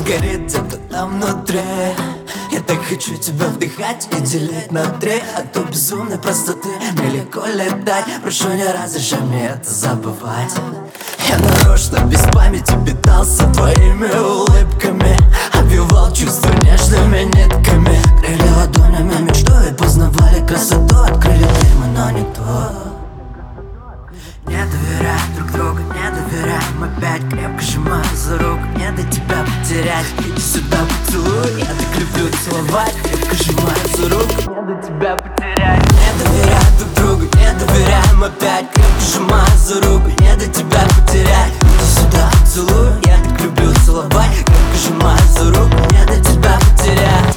горит где-то там внутри. Я так хочу тебя вдыхать и делить на три. От той безумной простоты мне легко летать. Прошу, не разрешай мне это забывать. Я нарочно без памяти питался твоими улыбками, обвивал чувства нежными нитками. Крыли ладонями мечту и познавали красоту. Открыли дверь мы, но не то. Не доверяем друг другу, не доверяем опять. Крепко сжимаю за руку, не до тебя потерять. Иди сюда, поцелуй, я так люблю целовать. Крепко сжимаю за руку, не до тебя потерять. Не доверяем друг другу, не доверяем опять. Крепко сжимаю за руку, не до тебя потерять. Иди сюда, поцелуй, я так люблю целовать. Крепко сжимаю за руку, не до тебя потерять.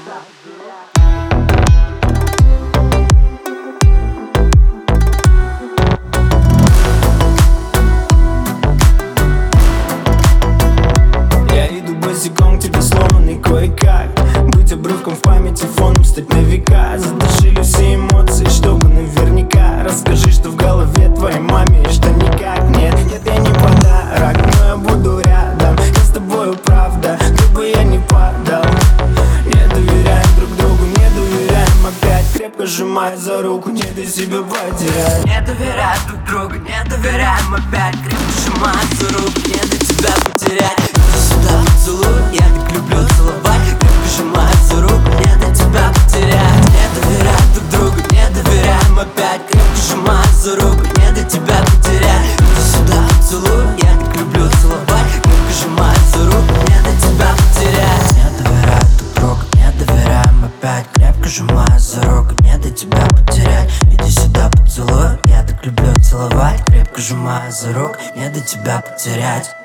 Босиком к тебе сломанный кое-как. Быть обрывком в памяти, фоном стать на века. Задушили все эмоции, чтобы наверняка. Расскажи, что в голове твоей маме, и что никак. Нет, нет, я не подарок, но я буду рядом. Я с тобою, правда, где бы я ни падал. Не доверяем друг другу, не доверяем опять. Крепко сжимая за руку, не дай себя потерять. Не доверяем друг другу, не доверяем опять. Крепко сжимая за руку, не дай тебя потерять. Иди сюда, поцелуй, я так люблю целовать. Крепко сжимаю за руку, не дай тебя потерять. Не доверяем друг другу, не доверяем опять. Крепко сжимаю за руку, не дай тебя потерять. Иди сюда, поцелуй, я так люблю целовать. Крепко сжимаю за руку, не дай тебя потерять. Не доверяем друг другу, не доверяем опять. Крепко сжимаю за руку, не дай тебя потерять. Иди сюда, поцелуй, я так люблю целовать. Крепко сжимаю за руку, не дай тебя потерять.